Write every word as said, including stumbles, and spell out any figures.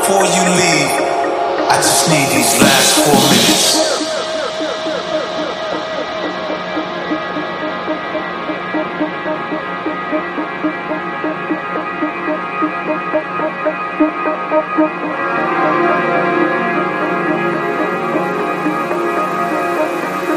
before you leave, I just need these last four minutes. Thank you.